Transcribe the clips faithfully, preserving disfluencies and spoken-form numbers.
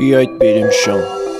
بیاید بریم شام.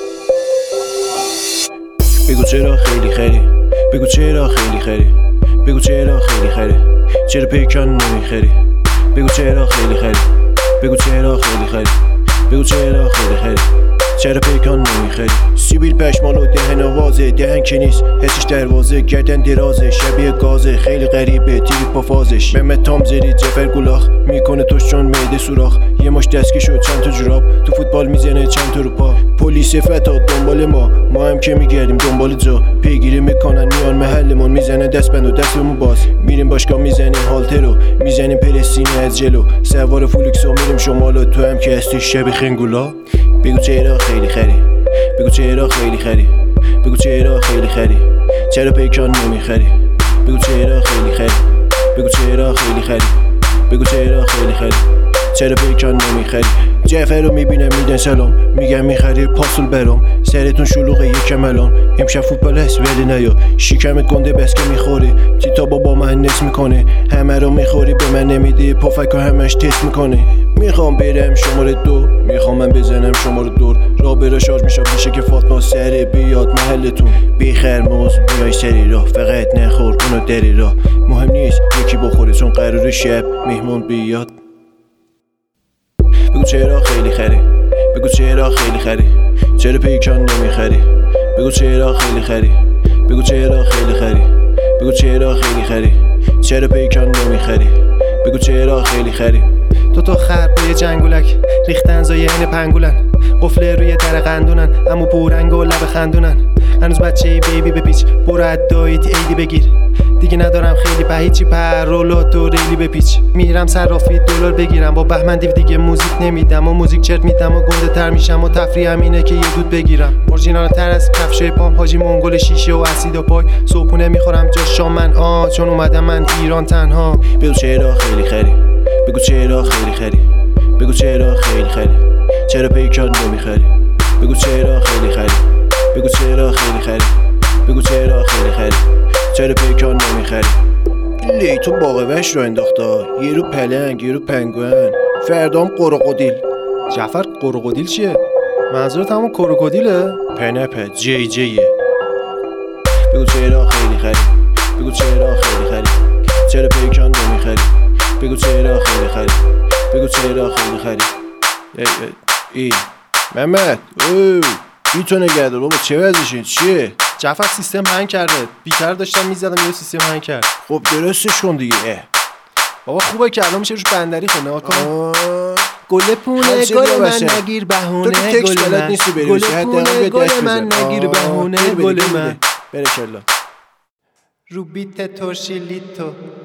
بگو چرا خیلی خری، بگو چرا خیلی خری، بگو چرا خیلی خری، چرا پیکان نمیخری. بگو چرا خیلی خری، بگو چرا خیلی خری، بگو چرا خیلی خری، چرا پیکان نمیخری. سیبیل پشمالو دهن آوازه، دهن که نیست حسش دروازه، گردن درازه شبیه گازه، خیلی غریبه تیری پا فازش. ممت تام زری جفر گولاخ میکنه توش چون معده سوراخ، یه ماش دستگی شد چند تا جوراب، تو فوتبال میزنه چند تا رو پا. پلیس فتا دنبال ما، ما هم که میگردیم دنبال جا، پیگیری میکنن میان محلمون، میزنه دست بند و دستمون باز. میریم باشگاه میزنیم هالترو، میزنیم پرستینی از جلو، سوار فولکس و میریم شمالو، تو هم که هستی شبیه خنگولا. بگو چرا خیلی خری، بگو چرا خیلی خری، بگو چرا خیلی خری، چرا پیکان نمیخری. بگو چرا خیلی خری، بگو چرا خیلی خری، بگو چرا خیلی خری، چرا پیکان نمیخری. جعفر رو میبینم میدن سلام، میگم میخری پاسول برام، سرتون شلوغه یکم الان، امشب فوتبال هست ولی نیا، شکمت گنده بس که میخوری، تیتا بابا من نس میکنه، همه رو میخوری به من نمیدی، پفک همش تست میکنه. میخوام برم شماره دو، میخوام من بزنم شماره دور، را برا شارژ میشه میشه که فاطمه سره بیاد محلتون. بیخر موز میای سری راه، فقط نخور اونو دری راه، مهم نیست یکی بخوره چون قرار شب مهمون بیاد. بگو چرا خیلی خری، بگو چرا خیلی خری، چرا پیکان نمیخری. بگو چرا خیلی خری، بگو چرا خیلی خری، بگو چرا خیلی خری، چرا پیکان نمیخری. بگو چرا خیلی خری. دو تا خر با یه جنگولک ریختن زای این پنگولن، قفله روی در قندونن اما پورنگ و لب خندونن. هنوز بچه ای بیبی بپیچ، برو ادایت ایدی بگیر، دیگه ندارم خیلی به هیچی، پرولات و ریلی بپیچ. میرم صرافی دلار بگیرم، با بهمن دیو دیگه موزیک نمیدم و موزیک چرت میدم و گنده تر میشم و تفریحم اینه که یه دود بگیرم. اورجینال تر از کفشای پام، حاجی منگل شیشه و اسید و پای، صبحونه میخورم جا شام من آ چون اومدم من ایران تنها. بگو چرا خیلی خری، بگو چرا خیلی خری، بگو چرا خیلی خری، چرا پیکان نمیخری. بگو چرا خیلی خری، بگو چرا خیلی خری، بگو چرا خیلی خری، چرا پیکان نمیخری. لیتون باقوش رو انداختا، یه رو پلنگ یه رو پنگوئن، فردام قروقودیل. جعفر قروقودیل چیه؟ منظورت همون کروکودیله؟ پنپه جی جیه. بگو چرا خیلی خری، بگو چرا خیلی خری، چرا پیکان نمیخری. بگو چرا خیلی خری، بگو چرا خیلی خری. ای ای ای محمد اوه بی تو نگه دار بابا، چه وضعشه چیه؟ جعفر سیستم هنگ کرده، بیتر داشتم میزدم یه سیستم هنگ کرد. خب درستش کن دیگه. بابا خوبه که الان میشه روش بندری خونه ها کن. گل پونه گل من نگیر بهونه، گل من گل پونه گل من نگیر بهونه، گل من برکلا رو بیت تورشیلیتو